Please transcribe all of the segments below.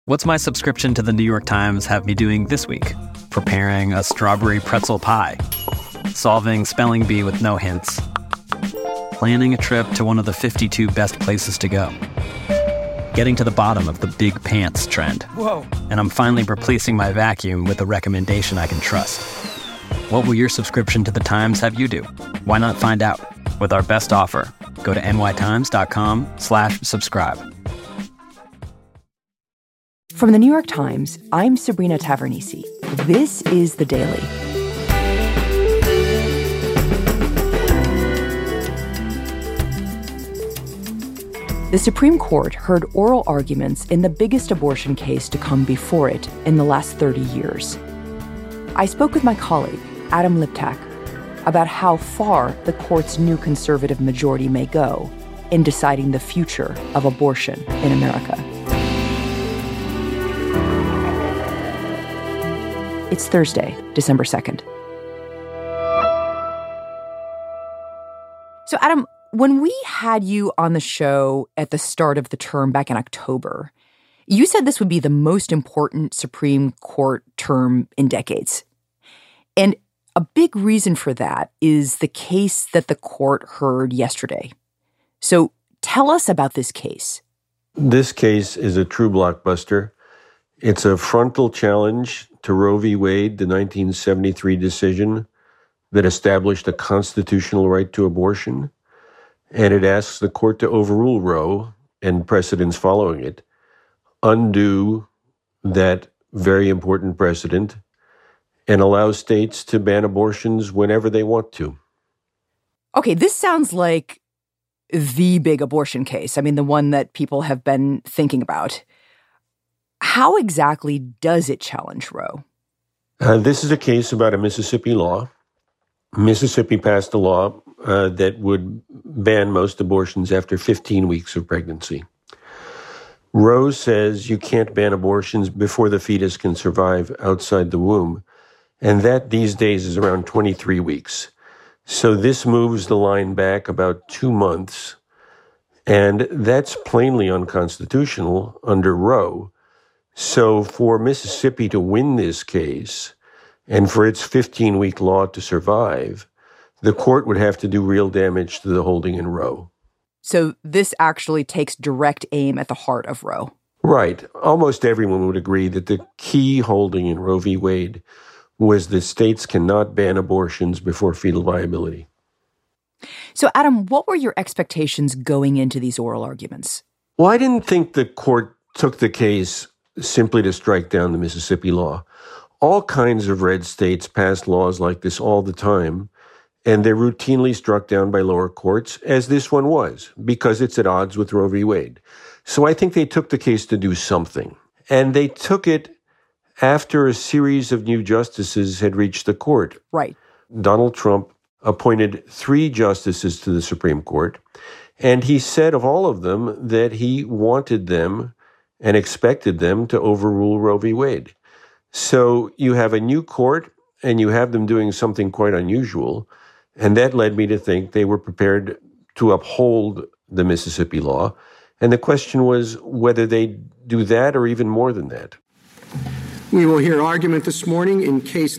What's my subscription to the New York Times have me doing this week? Preparing a strawberry pretzel pie, solving spelling bee with no hints, planning a trip to one of the 52 best places to go, getting to the bottom of the big pants trend. Whoa. And I'm finally replacing my vacuum with a recommendation I can trust. What will your subscription to the Times have you do? Why not find out? With our best offer, go to nytimes.com/subscribe. From the New York Times, I'm Sabrina Tavernise. This is The Daily. The Supreme Court heard oral arguments in the biggest abortion case to come before it in the last 30 years. I spoke with my colleague, Adam Liptak, about how far the court's new conservative majority may go in deciding the future of abortion in America. It's Thursday, December 2nd. So, Adam, when we had you on the show at the start of the term back in October, you said this would be the most important Supreme Court term in decades. And a big reason for that is the case that the court heard yesterday. So tell us about this case. This case is a true blockbuster. It's a frontal challenge to Roe v. Wade, the 1973 decision that established a constitutional right to abortion. And it asks the court to overrule Roe and precedents following it, undo that very important precedent, and allow states to ban abortions whenever they want to. Okay, this sounds like the big abortion case. I mean, the one that people have been thinking about. How exactly does it challenge Roe? This is a case about a Mississippi law. Mississippi passed a law that would ban most abortions after 15 weeks of pregnancy. Roe says you can't ban abortions before the fetus can survive outside the womb. And that these days is around 23 weeks. So this moves the line back about 2 months. And that's plainly unconstitutional under Roe. So for Mississippi to win this case, and for its 15-week law to survive, the court would have to do real damage to the holding in Roe. So this actually takes direct aim at the heart of Roe. Right. Almost everyone would agree that the key holding in Roe v. Wade was that states cannot ban abortions before fetal viability. So, Adam, what were your expectations going into these oral arguments? Well, I didn't think the court took the case simply to strike down the Mississippi law. All kinds of red states pass laws like this all the time, and they're routinely struck down by lower courts, as this one was, because it's at odds with Roe v. Wade. So I think they took the case to do something. And they took it after a series of new justices had reached the court. Right. Donald Trump appointed 3 justices to the Supreme Court, and he said of all of them that he wanted them and expected them to overrule Roe v. Wade. So you have a new court, and you have them doing something quite unusual, and that led me to think they were prepared to uphold the Mississippi law. And the question was whether they do that or even more than that. We will hear argument this morning in Case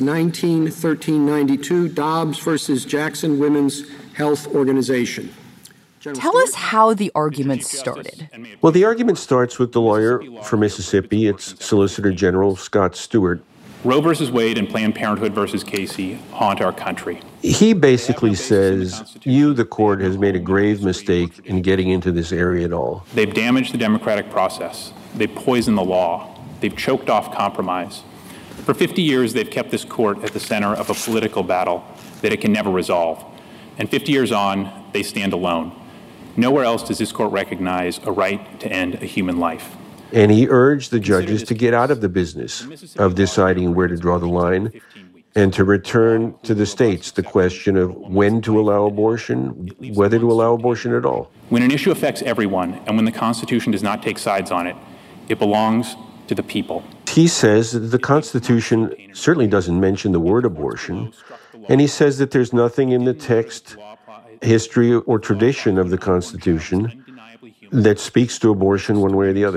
19-1392, Dobbs versus Jackson Women's Health Organization. Tell us how the argument started. Well, the argument starts with the lawyer for Mississippi. It's Solicitor General Scott Stewart. Roe versus Wade and Planned Parenthood versus Casey haunt our country. He basically says, you, the court, has made a grave mistake in getting into this area at all. They've damaged the democratic process. They've poisoned the law. They've choked off compromise. For 50 years, they've kept this court at the center of a political battle that it can never resolve. And 50 years on, they stand alone. Nowhere else does this court recognize a right to end a human life. And he urged the judges to get out of the business of deciding where to draw the line and to return to the states the question of when to allow abortion, whether to allow abortion at all. When an issue affects everyone and when the Constitution does not take sides on it, it belongs to the people. He says that the Constitution certainly doesn't mention the word abortion, and he says that there's nothing in the text, history, or tradition of the Constitution that speaks to abortion one way or the other.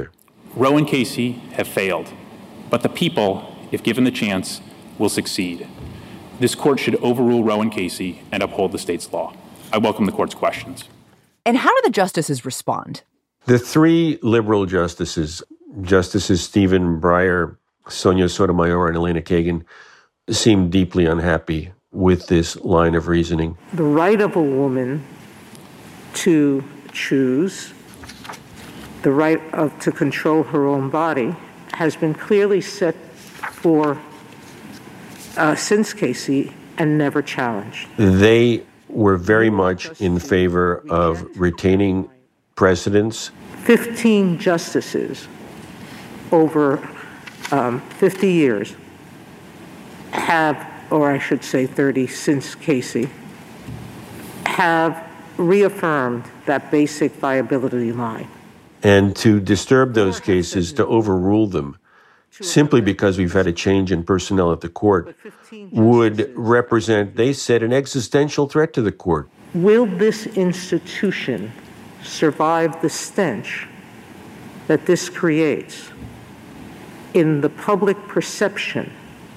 Roe and Casey have failed, but the people, if given the chance, will succeed. This court should overrule Roe and Casey and uphold the state's law. I welcome the court's questions. And how do the justices respond? The three liberal justices, Justices Stephen Breyer, Sonia Sotomayor, and Elena Kagan, seem deeply unhappy with this line of reasoning. The right of a woman to choose, the right to control her own body, has been clearly set for since Casey and never challenged. They were very much in favor of retaining precedents. 15 justices over 50 years have, or I should say 30 since Casey, have reaffirmed that basic viability line. And to disturb those cases, to overrule them, simply because we've had a change in personnel at the court, would represent, they said, an existential threat to the court. Will this institution survive the stench that this creates in the public perception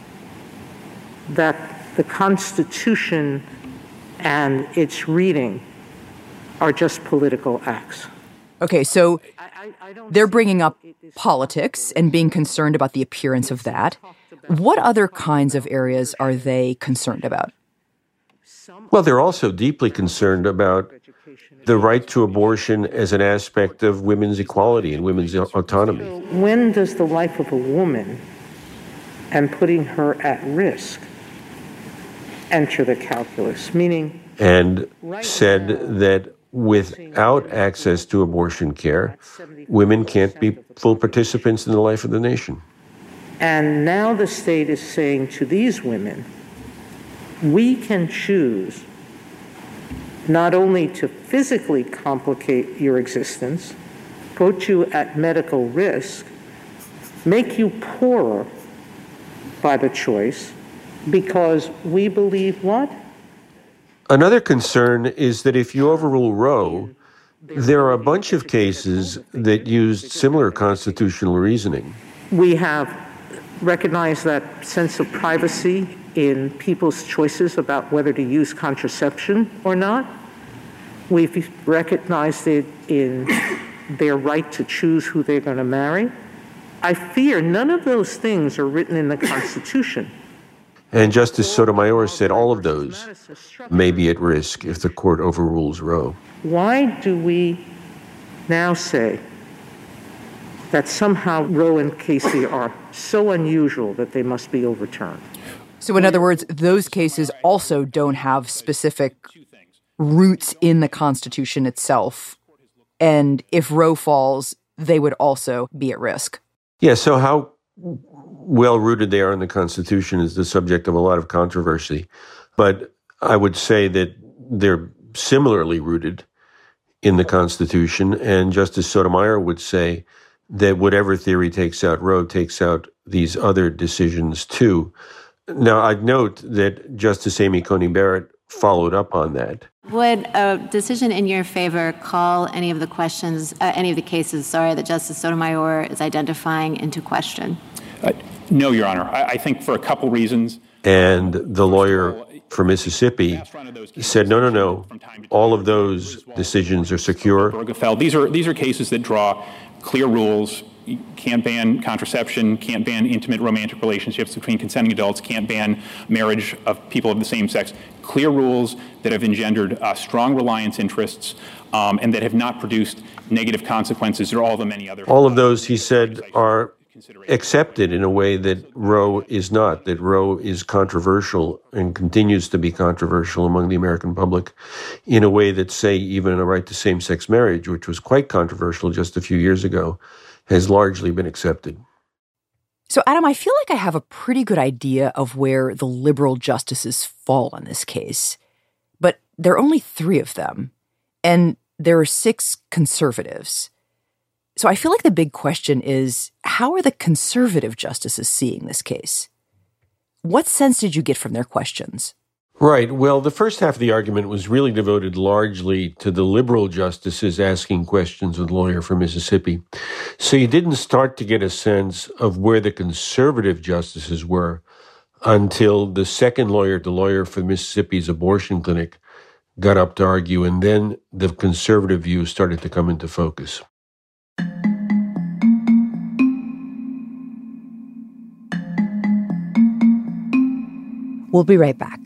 that the Constitution and its reading are just political acts? Okay, so they're bringing up politics and being concerned about the appearance of that. What other kinds of areas are they concerned about? Well, they're also deeply concerned about the right to abortion as an aspect of women's equality and women's autonomy. So when does the life of a woman and putting her at risk enter the calculus? Meaning, and said that without access to abortion care, women can't be full participants in the life of the nation. And now the state is saying to these women, we can choose not only to physically complicate your existence, put you at medical risk, make you poorer by the choice, because we believe what? Another concern is that if you overrule Roe, there are a bunch of cases that used similar constitutional reasoning. We have recognized that sense of privacy in people's choices about whether to use contraception or not. We've recognized it in their right to choose who they're going to marry. I fear none of those things are written in the Constitution. And Justice Sotomayor said all of those may be at risk if the court overrules Roe. Why do we now say that somehow Roe and Casey are so unusual that they must be overturned? So in other words, those cases also don't have specific roots in the Constitution itself. And if Roe falls, they would also be at risk. Yeah, so how well-rooted they are in the Constitution is the subject of a lot of controversy. But I would say that they're similarly rooted in the Constitution. And Justice Sotomayor would say that whatever theory takes out Roe takes out these other decisions too. Now, I'd note that Justice Amy Coney Barrett followed up on that. Would a decision in your favor call any of the cases, that Justice Sotomayor is identifying into question? No, Your Honor. I think for a couple reasons. And the lawyer for Mississippi said, no. All of those decisions are secure. These are cases that draw clear rules. You can't ban contraception, can't ban intimate romantic relationships between consenting adults, can't ban marriage of people of the same sex. Clear rules that have engendered strong reliance interests and that have not produced negative consequences. There are all the many other. All of those, he said, are accepted in a way that Roe is not, that Roe is controversial and continues to be controversial among the American public in a way that, say, even a right to same-sex marriage, which was quite controversial just a few years ago, has largely been accepted. So, Adam, I feel like I have a pretty good idea of where the liberal justices fall in this case. But there are only 3 of them, and there are 6 conservatives. So I feel like the big question is, how are the conservative justices seeing this case? What sense did you get from their questions? Right. Well, the first half of the argument was really devoted largely to the liberal justices asking questions of the lawyer for Mississippi. So you didn't start to get a sense of where the conservative justices were until the second lawyer, the lawyer for Mississippi's abortion clinic, got up to argue, and then the conservative view started to come into focus. We'll be right back.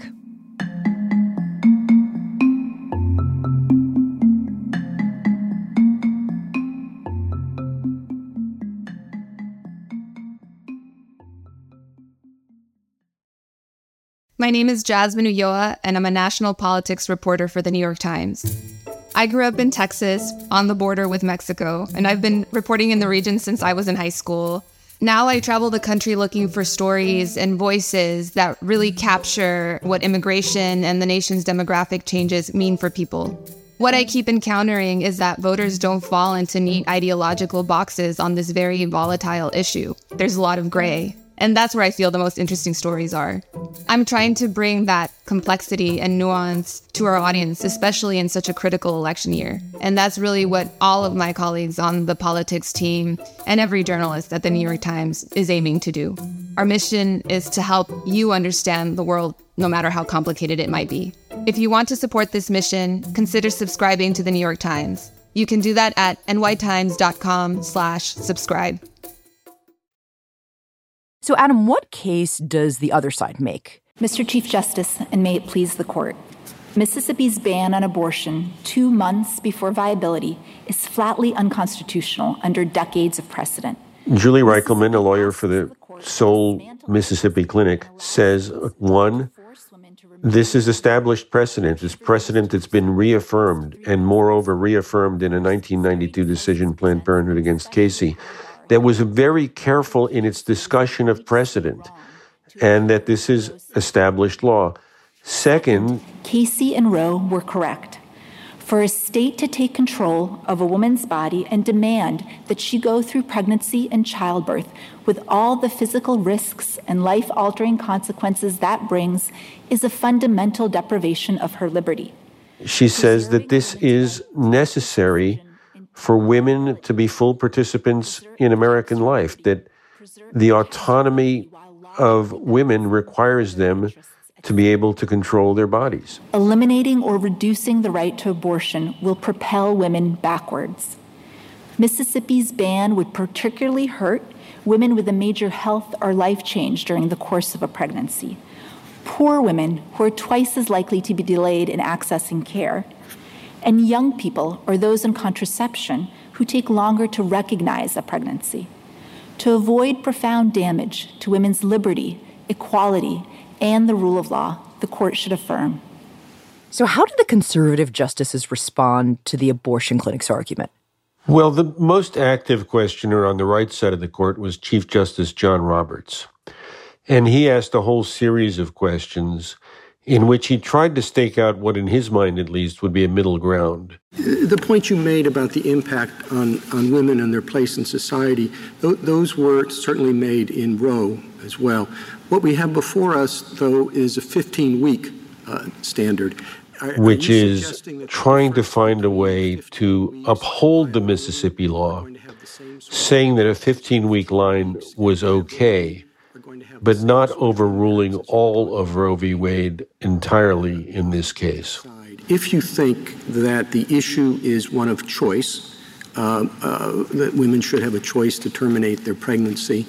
My name is Jasmine Ulloa, and I'm a national politics reporter for the New York Times. I grew up in Texas, on the border with Mexico, and I've been reporting in the region since I was in high school. Now I travel the country looking for stories and voices that really capture what immigration and the nation's demographic changes mean for people. What I keep encountering is that voters don't fall into neat ideological boxes on this very volatile issue. There's a lot of gray. And that's where I feel the most interesting stories are. I'm trying to bring that complexity and nuance to our audience, especially in such a critical election year. And that's really what all of my colleagues on the politics team and every journalist at the New York Times is aiming to do. Our mission is to help you understand the world, no matter how complicated it might be. If you want to support this mission, consider subscribing to the New York Times. You can do that at nytimes.com/subscribe. So, Adam, what case does the other side make? Mr. Chief Justice, and may it please the court, Mississippi's ban on abortion 2 months before viability is flatly unconstitutional under decades of precedent. Julie Reichelman, a lawyer for the Seoul, Mississippi clinic, says, one, this is established precedent. It's precedent that's been reaffirmed, and moreover reaffirmed in a 1992 decision, Planned Parenthood against Casey, that was very careful in its discussion of precedent, and that this is established law. Second, Casey and Roe were correct. For a state to take control of a woman's body and demand that she go through pregnancy and childbirth with all the physical risks and life-altering consequences that brings is a fundamental deprivation of her liberty. She says that this is necessary for women to be full participants in American life, that the autonomy of women requires them to be able to control their bodies. Eliminating or reducing the right to abortion will propel women backwards. Mississippi's ban would particularly hurt women with a major health or life change during the course of a pregnancy, poor women who are twice as likely to be delayed in accessing care, and young people or those on contraception who take longer to recognize a pregnancy. To avoid profound damage to women's liberty, equality, and the rule of law, the court should affirm. So how did the conservative justices respond to the abortion clinic's argument? Well, the most active questioner on the right side of the court was Chief Justice John Roberts. And he asked a whole series of questions in which he tried to stake out what, in his mind at least, would be a middle ground. The point you made about the impact on women and their place in society, those were certainly made in Roe as well. What we have before us, though, is a 15-week standard. Which is trying to find a way to uphold the Mississippi law, saying that a 15-week line was okay, but not overruling all of Roe v. Wade entirely in this case. If you think that the issue is one of choice, that women should have a choice to terminate their pregnancy,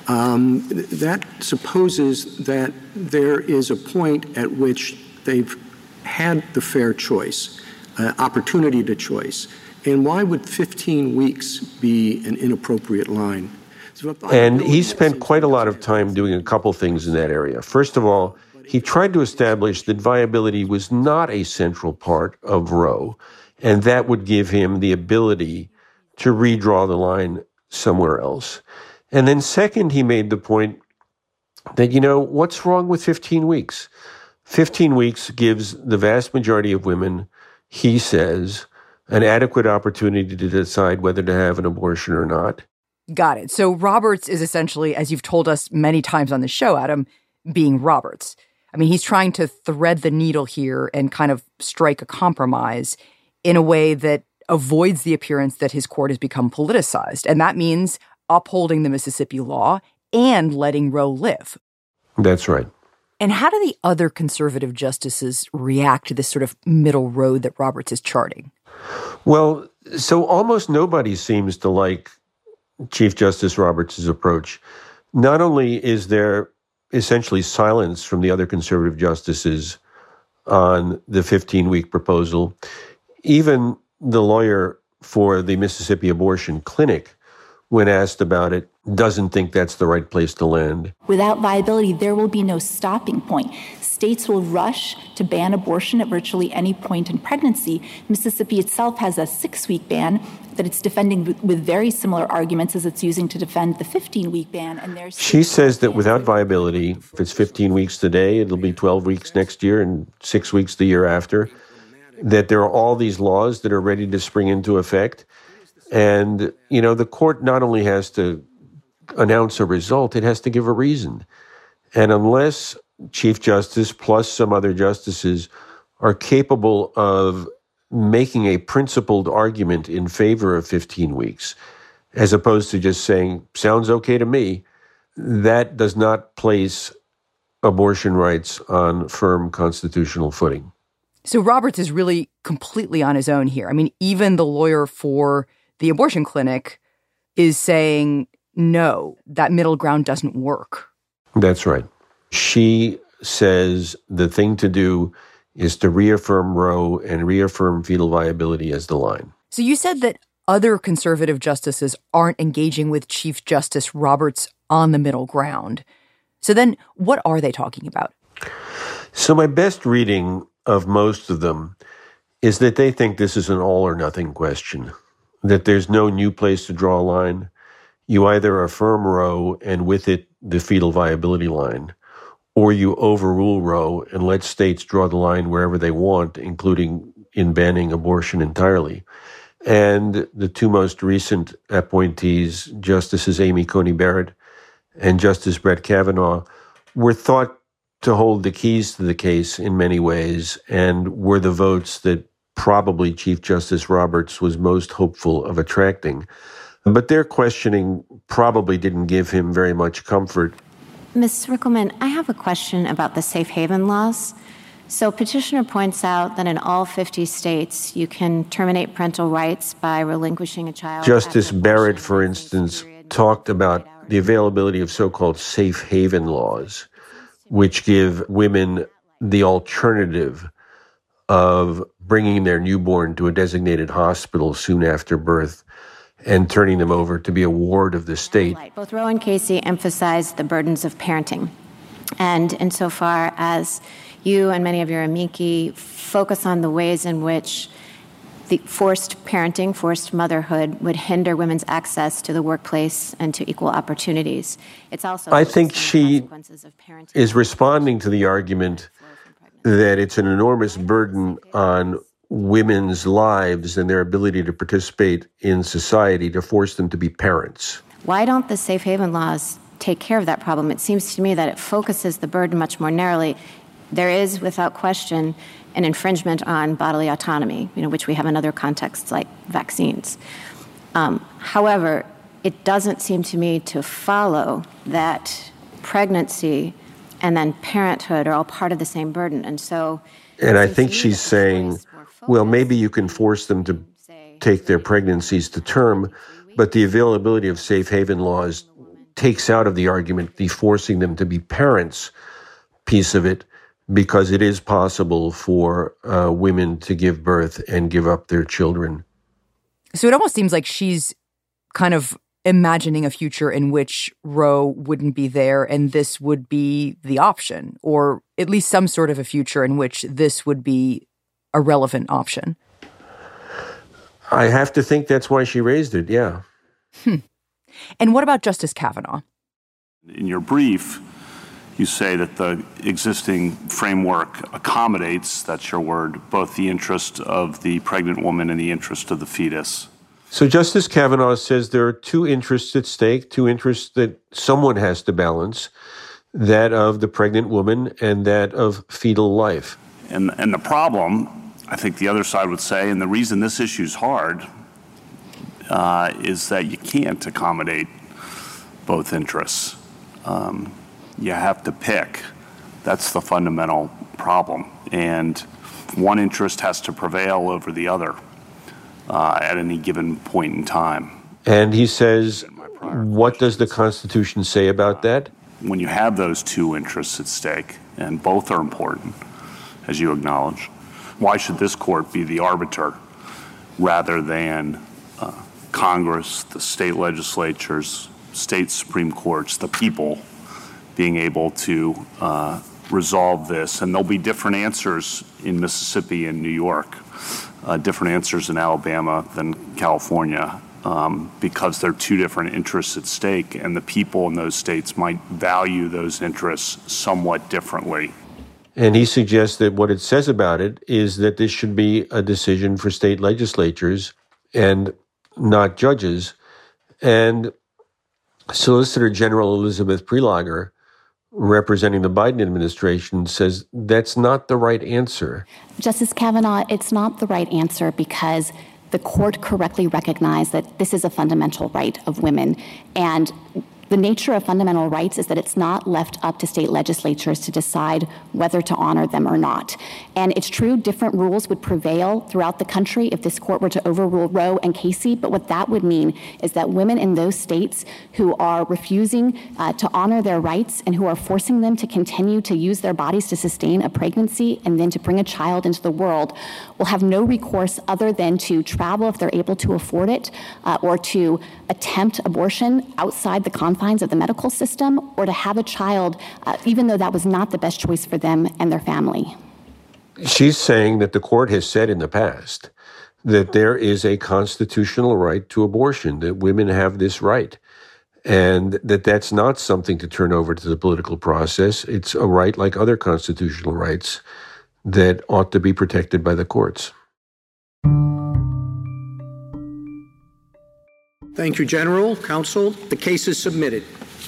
that supposes that there is a point at which they've had the fair choice, opportunity to choice. And why would 15 weeks be an inappropriate line? And he spent quite a lot of time doing a couple things in that area. First of all, he tried to establish that viability was not a central part of Roe, and that would give him the ability to redraw the line somewhere else. And then second, he made the point that, what's wrong with 15 weeks? 15 weeks gives the vast majority of women, he says, an adequate opportunity to decide whether to have an abortion or not. Got it. So Roberts is essentially, as you've told us many times on the show, Adam, being Roberts. I mean, he's trying to thread the needle here and kind of strike a compromise in a way that avoids the appearance that his court has become politicized. And that means upholding the Mississippi law and letting Roe live. That's right. And how do the other conservative justices react to this sort of middle road that Roberts is charting? Well, so almost nobody seems to like Chief Justice Roberts' approach. Not only is there essentially silence from the other conservative justices on the 15-week proposal, even the lawyer for the Mississippi Abortion Clinic, when asked about it, doesn't think that's the right place to land. Without viability, there will be no stopping point. States will rush to ban abortion at virtually any point in pregnancy. Mississippi itself has a 6-week ban that it's defending with very similar arguments as it's using to defend the 15-week ban. And she says that without viability, if it's 15 weeks today, it'll be 12 weeks next year and 6 weeks the year after, that there are all these laws that are ready to spring into effect. And, you know, the court not only has to announce a result, it has to give a reason. And unless Chief Justice plus some other justices are capable of making a principled argument in favor of 15 weeks, as opposed to just saying, sounds okay to me, that does not place abortion rights on firm constitutional footing. So Roberts is really completely on his own here. I mean, even the lawyer for the abortion clinic is saying, no, that middle ground doesn't work. That's right. She says the thing to do is to reaffirm Roe and reaffirm fetal viability as the line. So you said that other conservative justices aren't engaging with Chief Justice Roberts on the middle ground. So then what are they talking about? So my best reading of most of them is that they think this is an all or nothing question, that there's no new place to draw a line. You either affirm Roe and with it the fetal viability line, or you overrule Roe and let states draw the line wherever they want, including in banning abortion entirely. And the two most recent appointees, Justices Amy Coney Barrett and Justice Brett Kavanaugh, were thought to hold the keys to the case in many ways and were the votes that probably Chief Justice Roberts was most hopeful of attracting. But their questioning probably didn't give him very much comfort. Ms. Rickleman, I have a question about the safe haven laws. So petitioner points out that in all 50 states, you can terminate parental rights by relinquishing a child. Justice Barrett, for instance, talked about the availability of so-called safe haven laws, which give women the alternative of bringing their newborn to a designated hospital soon after birth and turning them over to be a ward of the state. Both Roe and Casey emphasized the burdens of parenting. And insofar as you and many of your amici focus on the ways in which the forced parenting, forced motherhood would hinder women's access to the workplace and to equal opportunities. It's also I think she is responding to the argument that it's an enormous burden on women's lives and their ability to participate in society to force them to be parents. Why don't the safe haven laws take care of that problem? It seems to me that it focuses the burden much more narrowly. There is, without question, an infringement on bodily autonomy, which we have in other contexts like vaccines. However, it doesn't seem to me to follow that pregnancy and then parenthood are all part of the same burden. And I think she's saying, well, maybe you can force them to take their pregnancies to term, but the availability of safe haven laws takes out of the argument the forcing them to be parents piece of it, because it is possible for women to give birth and give up their children. So it almost seems like she's kind of imagining a future in which Roe wouldn't be there and this would be the option, or at least some sort of a future in which this would be a relevant option. I have to think that's why she raised it, yeah. And what about Justice Kavanaugh? In your brief, you say that the existing framework accommodates, that's your word, both the interest of the pregnant woman and the interest of the fetus. So Justice Kavanaugh says there are two interests at stake, two interests that someone has to balance. that of the pregnant woman and that of fetal life. And the problem, I think the other side would say, and the reason this issue is hard, is that you can't accommodate both interests. You have to pick. That's the fundamental problem. And one interest has to prevail over the other at any given point in time. And he says, what does the Constitution say about that? When you have those two interests at stake, and both are important, as you acknowledge, why should this court be the arbiter rather than Congress, the state legislatures, state Supreme Courts, the people being able to resolve this? And there'll be different answers in Mississippi and New York, different answers in Alabama than California, because there are two different interests at stake, and the people in those states might value those interests somewhat differently. And he suggests that what it says about it is that this should be a decision for state legislatures and not judges. And Solicitor General Elizabeth Prelogar, representing the Biden administration, says that's not the right answer. Justice Kavanaugh, it's not the right answer because the court correctly recognized that this is a fundamental right of women. And the nature of fundamental rights is that it's not left up to state legislatures to decide whether to honor them or not. And it's true, different rules would prevail throughout the country if this court were to overrule Roe and Casey, but what that would mean is that women in those states who are refusing to honor their rights and who are forcing them to continue to use their bodies to sustain a pregnancy and then to bring a child into the world will have no recourse other than to travel if they're able to afford it, or to attempt abortion outside the confines of the medical system, or to have a child, even though that was not the best choice for them and their family. She's saying that the court has said in the past that there is a constitutional right to abortion, that women have this right, and that that's not something to turn over to the political process. It's a right like other constitutional rights that ought to be protected by the courts. Thank you, General. Counsel, the case is submitted.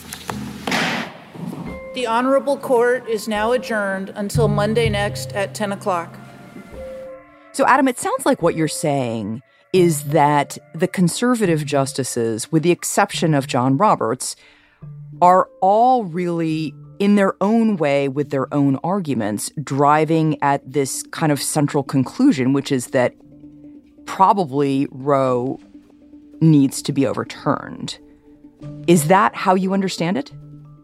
The Honorable Court is now adjourned until Monday next at 10 o'clock. So, Adam, it sounds like what you're saying is that the conservative justices, with the exception of John Roberts, are all really, in their own way, with their own arguments, driving at this kind of central conclusion, which is that probably Roe needs to be overturned. Is that how you understand it?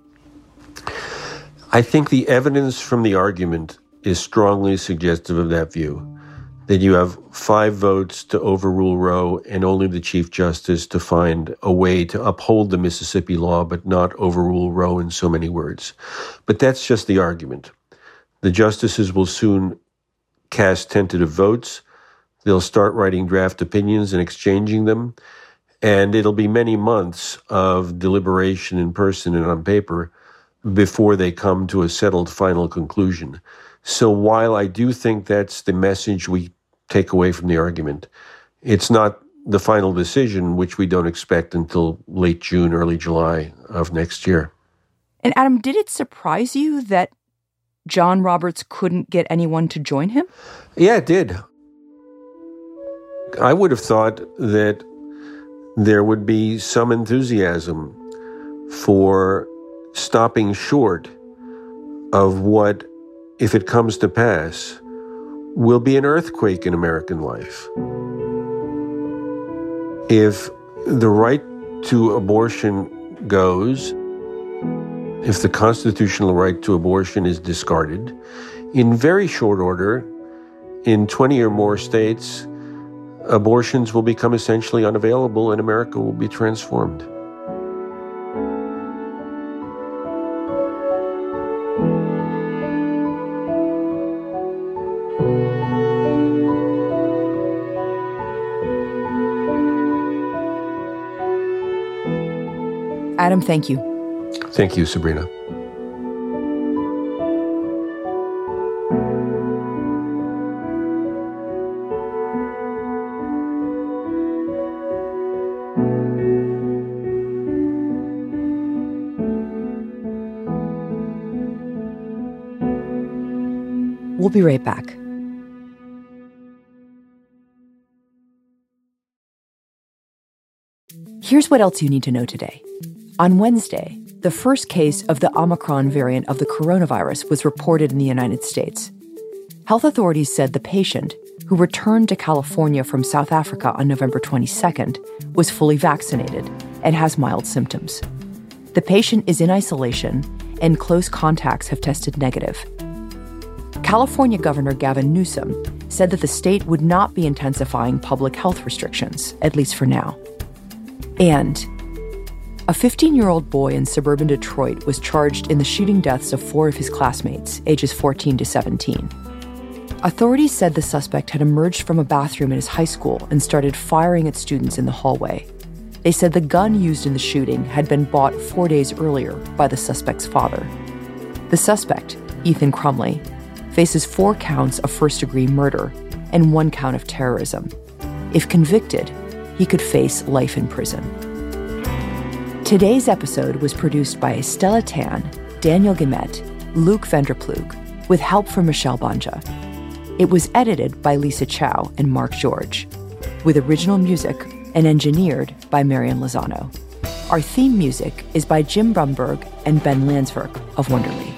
I think the evidence from the argument is strongly suggestive of that view, that you have 5 votes to overrule Roe and only the Chief Justice to find a way to uphold the Mississippi law but not overrule Roe in so many words. But that's just the argument. The justices will soon cast tentative votes. They'll start writing draft opinions and exchanging them. And it'll be many months of deliberation in person and on paper before they come to a settled final conclusion. So while I do think that's the message we take away from the argument, it's not the final decision, which we don't expect until late June, early July of next year. And Adam, did it surprise you that John Roberts couldn't get anyone to join him? Yeah, it did. I would have thought that there would be some enthusiasm for stopping short of what, if it comes to pass, will be an earthquake in American life. If the right to abortion goes, if the constitutional right to abortion is discarded, in very short order, in 20 or more states, abortions will become essentially unavailable and America will be transformed. Adam, thank you. Thank you, Sabrina. We'll be right back. Here's what else you need to know today. On Wednesday, the first case of the Omicron variant of the coronavirus was reported in the United States. Health authorities said the patient, who returned to California from South Africa on November 22nd, was fully vaccinated and has mild symptoms. The patient is in isolation, and close contacts have tested negative. California Governor Gavin Newsom said that the state would not be intensifying public health restrictions, at least for now. And a 15-year-old boy in suburban Detroit was charged in the shooting deaths of 4 of his classmates, ages 14 to 17. Authorities said the suspect had emerged from a bathroom in his high school and started firing at students in the hallway. They said the gun used in the shooting had been bought 4 days earlier by the suspect's father. The suspect, Ethan Crumley, faces 4 counts of first-degree murder and 1 count of terrorism. If convicted, he could face life in prison. Today's episode was produced by Stella Tan, Daniel Guillemette, Luke Vanderploeg, with help from Michelle Banja. It was edited by Lisa Chow and Mark George, with original music and engineered by Marian Lozano. Our theme music is by Jim Brumberg and Ben Landsverk of Wonderly.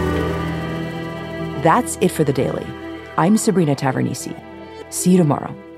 That's it for The Daily. I'm Sabrina Tavernisi. See you tomorrow.